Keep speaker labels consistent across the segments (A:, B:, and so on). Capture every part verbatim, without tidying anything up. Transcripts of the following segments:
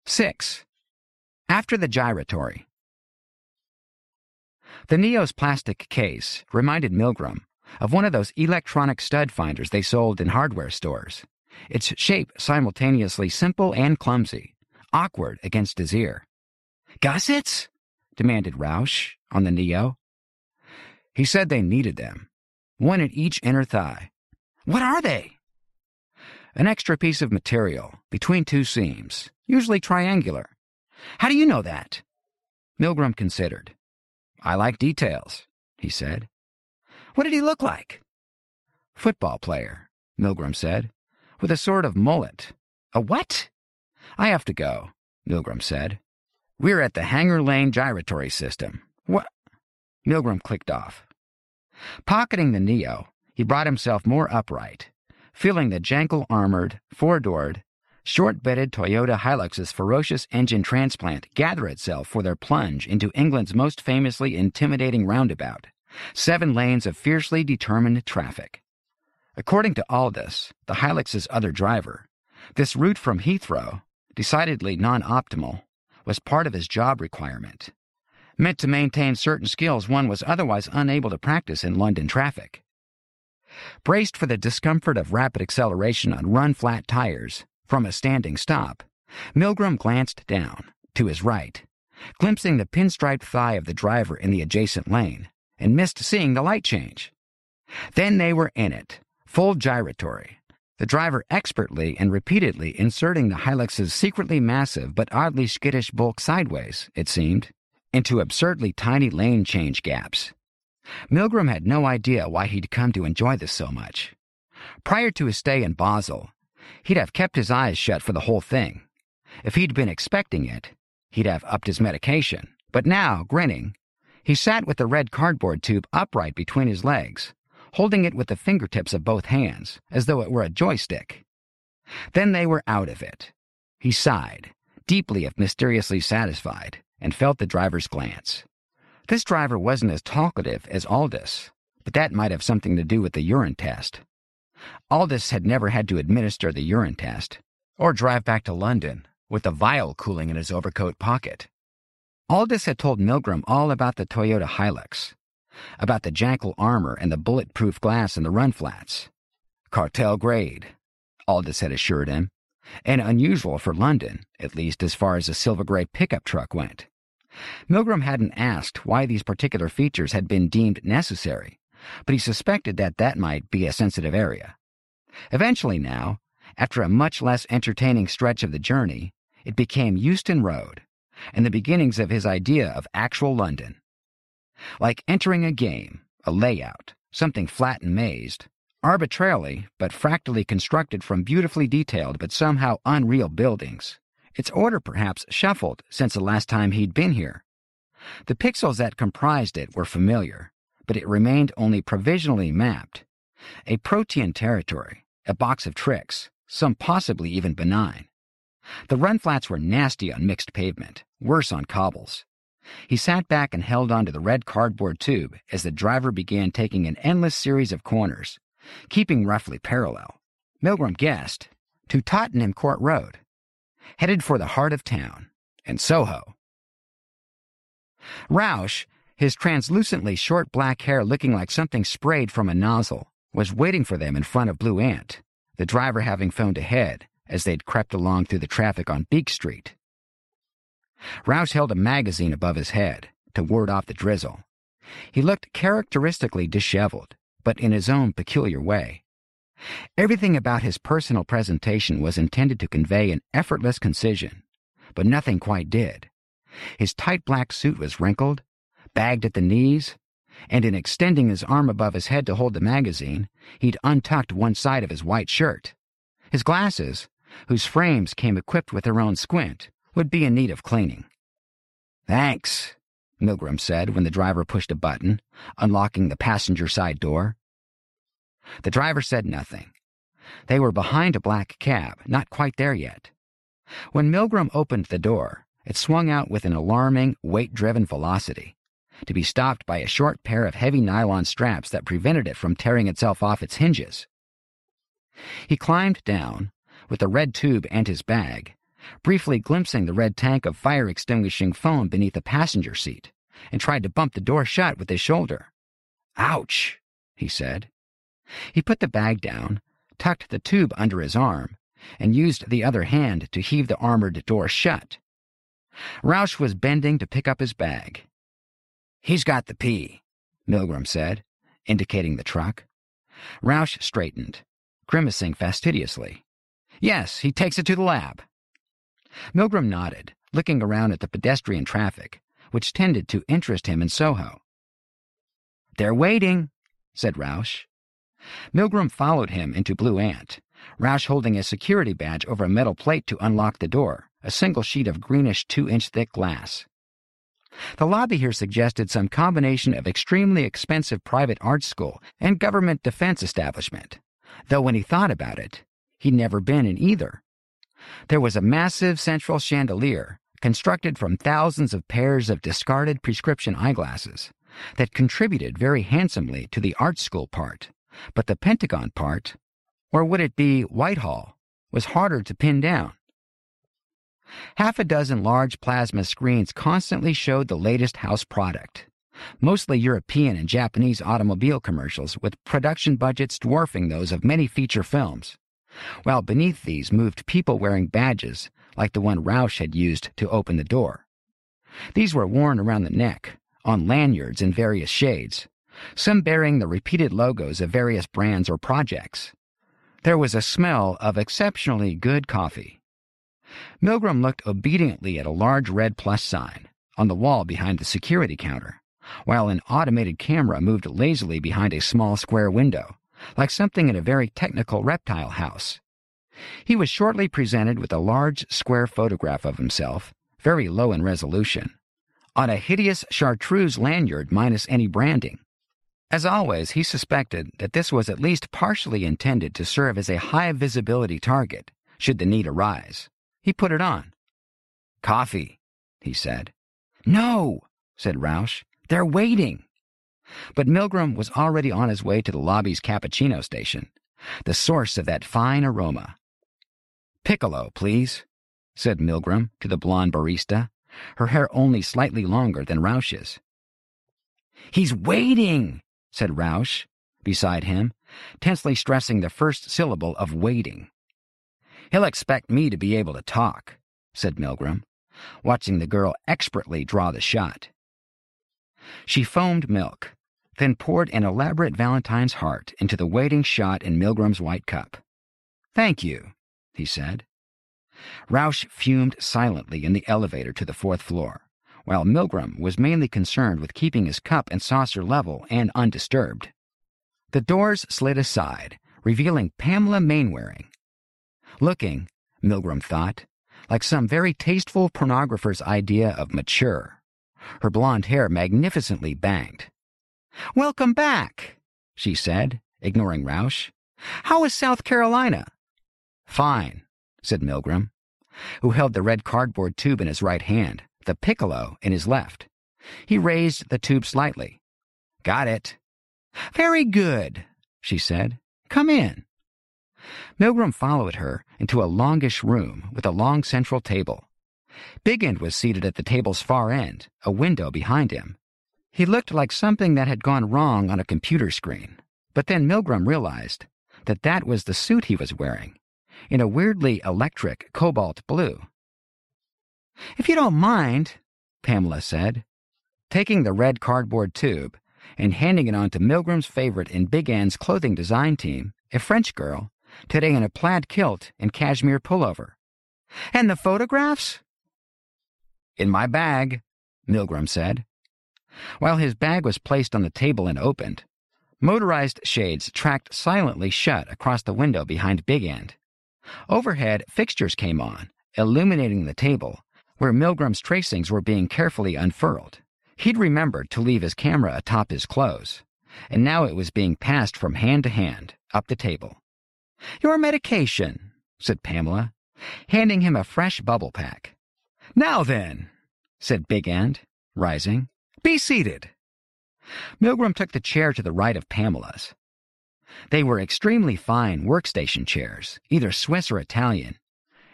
A: Six. After the gyratory. The Neo's plastic case reminded Milgram of one of those electronic stud finders they sold in hardware stores, its shape simultaneously simple and clumsy, awkward against his ear. "Gussets?" demanded Roush on the Neo. He said they needed them, one at each inner thigh. "What are they?" "An extra piece of material between two seams, usually triangular." "How do you know that?" Milgram considered. "I like details," he said. "What did he look like?" "Football player," Milgram said, "with a sort of mullet." "A what?" "I have to go," Milgram said. "We're at the Hanger Lane gyratory system." "What?" Milgram clicked off. Pocketing the Neo, he brought himself more upright, feeling the Jankel-armored, four-doored, short-bedded Toyota Hilux's ferocious engine transplant gather itself for their plunge into England's most famously intimidating roundabout, seven lanes of fiercely determined traffic. According to Aldous, the Hilux's other driver, this route from Heathrow, decidedly non-optimal, was part of his job requirement, meant to maintain certain skills one was otherwise unable to practice in London traffic. Braced for the discomfort of rapid acceleration on run-flat tires from a standing stop, Milgram glanced down, to his right, glimpsing the pinstriped thigh of the driver in the adjacent lane, and missed seeing the light change. Then they were in it, full gyratory, the driver expertly and repeatedly inserting the Hilux's secretly massive but oddly skittish bulk sideways, it seemed, into absurdly tiny lane change gaps. Milgram had no idea why he'd come to enjoy this so much. Prior to his stay in Basel, he'd have kept his eyes shut for the whole thing. If he'd been expecting it, he'd have upped his medication. But now, grinning, he sat with the red cardboard tube upright between his legs, holding it with the fingertips of both hands, as though it were a joystick. Then they were out of it. He sighed, deeply if mysteriously satisfied, and felt the driver's glance. This driver wasn't as talkative as Aldous, but that might have something to do with the urine test. Aldous had never had to administer the urine test, or drive back to London with the vial cooling in his overcoat pocket. Aldous had told Milgram all about the Toyota Hilux, about the Jankel armor and the bulletproof glass in the run flats. Cartel grade, Aldous had assured him, and unusual for London, at least as far as a silver gray pickup truck went. Milgram hadn't asked why these particular features had been deemed necessary, but he suspected that that might be a sensitive area. Eventually now, after a much less entertaining stretch of the journey, it became Euston Road, and the beginnings of his idea of actual London. Like entering a game, a layout, something flat and mazed, arbitrarily but fractally constructed from beautifully detailed but somehow unreal buildings, its order perhaps shuffled since the last time he'd been here. The pixels that comprised it were familiar, but it remained only provisionally mapped. A protean territory, a box of tricks, some possibly even benign. The run flats were nasty on mixed pavement, worse on cobbles. He sat back and held onto the red cardboard tube as the driver began taking an endless series of corners, keeping roughly parallel, Milgram guessed, to Tottenham Court Road, headed for the heart of town, and Soho. Roush, his translucently short black hair looking like something sprayed from a nozzle, was waiting for them in front of Blue Ant, the driver having phoned ahead as they'd crept along through the traffic on Beak Street. Roush held a magazine above his head to ward off the drizzle. He looked characteristically disheveled, but in his own peculiar way. Everything about his personal presentation was intended to convey an effortless concision, but nothing quite did. His tight black suit was wrinkled, bagged at the knees, and in extending his arm above his head to hold the magazine, he'd untucked one side of his white shirt. His glasses, whose frames came equipped with their own squint, would be in need of cleaning. "Thanks," Milgram said when the driver pushed a button, unlocking the passenger side door. The driver said nothing. They were behind a black cab, not quite there yet. When Milgram opened the door, it swung out with an alarming, weight-driven velocity, to be stopped by a short pair of heavy nylon straps that prevented it from tearing itself off its hinges. He climbed down, with the red tube and his bag, briefly glimpsing the red tank of fire-extinguishing foam beneath the passenger seat, and tried to bump the door shut with his shoulder. "Ouch," he said. He put the bag down, tucked the tube under his arm, and used the other hand to heave the armored door shut. Roush was bending to pick up his bag. "He's got the pee," Milgram said, indicating the truck. Roush straightened, grimacing fastidiously. "Yes, he takes it to the lab." Milgram nodded, looking around at the pedestrian traffic, which tended to interest him in Soho. "They're waiting," said Roush. Milgram followed him into Blue Ant, Roush holding a security badge over a metal plate to unlock the door, a single sheet of greenish two-inch thick glass. The lobby here suggested some combination of extremely expensive private art school and government defense establishment, though when he thought about it, he'd never been in either. There was a massive central chandelier, constructed from thousands of pairs of discarded prescription eyeglasses, that contributed very handsomely to the art school part, but the Pentagon part, or would it be Whitehall, was harder to pin down. Half a dozen large plasma screens constantly showed the latest house product, mostly European and Japanese automobile commercials with production budgets dwarfing those of many feature films, while beneath these moved people wearing badges like the one Roush had used to open the door. These were worn around the neck, on lanyards in various shades, some bearing the repeated logos of various brands or projects. There was a smell of exceptionally good coffee. Milgram looked obediently at a large red plus sign on the wall behind the security counter, while an automated camera moved lazily behind a small square window, like something in a very technical reptile house. He was shortly presented with a large square photograph of himself, very low in resolution, on a hideous chartreuse lanyard minus any branding. As always, he suspected that this was at least partially intended to serve as a high-visibility target, should the need arise. He put it on. "Coffee," he said. "No," said Roush. "They're waiting." But Milgram was already on his way to the lobby's cappuccino station, the source of that fine aroma. "Piccolo, please," said Milgram to the blonde barista, her hair only slightly longer than Roush's. "He's waiting," said Roush, beside him, tensely stressing the first syllable of waiting. "He'll expect me to be able to talk," said Milgram, watching the girl expertly draw the shot. She foamed milk, then poured an elaborate Valentine's heart into the waiting shot in Milgram's white cup. "Thank you," he said. Roush fumed silently in the elevator to the fourth floor, while Milgram was mainly concerned with keeping his cup and saucer level and undisturbed. The doors slid aside, revealing Pamela Mainwaring. Looking, Milgram thought, like some very tasteful pornographer's idea of mature, her blonde hair magnificently banged. "Welcome back," she said, ignoring Roush. "How is South Carolina?" "Fine," said Milgram, who held the red cardboard tube in his right hand, the piccolo in his left. He raised the tube slightly. "Got it." "Very good," she said. "Come in." Milgram followed her into a longish room with a long central table. Big End was seated at the table's far end, a window behind him. He looked like something that had gone wrong on a computer screen, but then Milgram realized that that was the suit he was wearing, in a weirdly electric cobalt blue. "If you don't mind," Pamela said, taking the red cardboard tube and handing it on to Milgram's favorite in Big End's clothing design team, a French girl, today in a plaid kilt and cashmere pullover. "And the photographs?" "In my bag," Milgram said. While his bag was placed on the table and opened, motorized shades tracked silently shut across the window behind Big End. Overhead, fixtures came on, illuminating the table, where Milgram's tracings were being carefully unfurled. He'd remembered to leave his camera atop his clothes, and now it was being passed from hand to hand, up the table. "Your medication," said Pamela, handing him a fresh bubble pack. "Now then," said Big End, rising. "Be seated." Milgram took the chair to the right of Pamela's. They were extremely fine workstation chairs, either Swiss or Italian,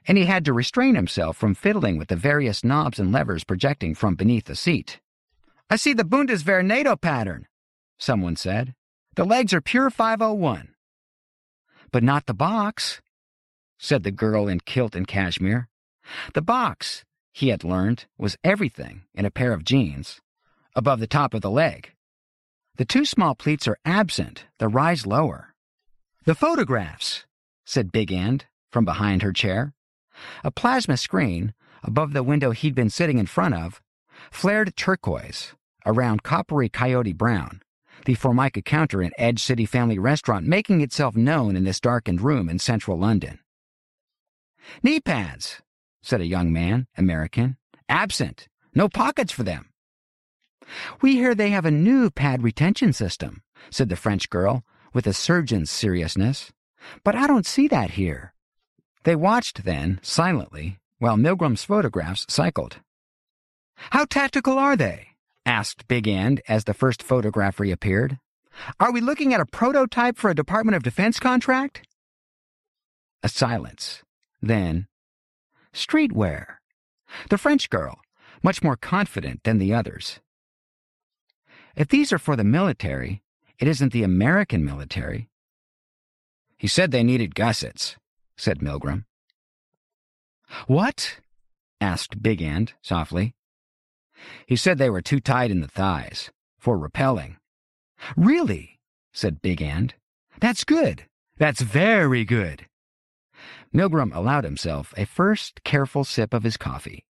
A: and he had to restrain himself from fiddling with the various knobs and levers projecting from beneath the seat. "I see the Bundeswehr NATO pattern," someone said. "The legs are pure five oh one. "But not the box," said the girl in kilt and cashmere. The box, he had learned, was everything in a pair of jeans, above the top of the leg. The two small pleats are absent, the rise lower. "The photographs," said Big End from behind her chair. A plasma screen, above the window he'd been sitting in front of, flared turquoise around coppery coyote brown, the Formica counter in Edge City Family Restaurant making itself known in this darkened room in central London. "Knee pads," said a young man, American. "Absent. No pockets for them." "We hear they have a new pad retention system," said the French girl, with a surgeon's seriousness. "But I don't see that here." They watched then, silently, while Milgram's photographs cycled. "How tactical are they?" asked Big End as the first photograph reappeared. "Are we looking at a prototype for a Department of Defense contract?" A silence. Then, "Streetwear." The French girl, much more confident than the others. "If these are for the military, it isn't the American military." "He said they needed gussets," said Milgram. "What?" asked Big End softly. "He said they were too tight in the thighs, for rappelling." "Really?" said Big End. "That's good. That's very good." Milgram allowed himself a first careful sip of his coffee.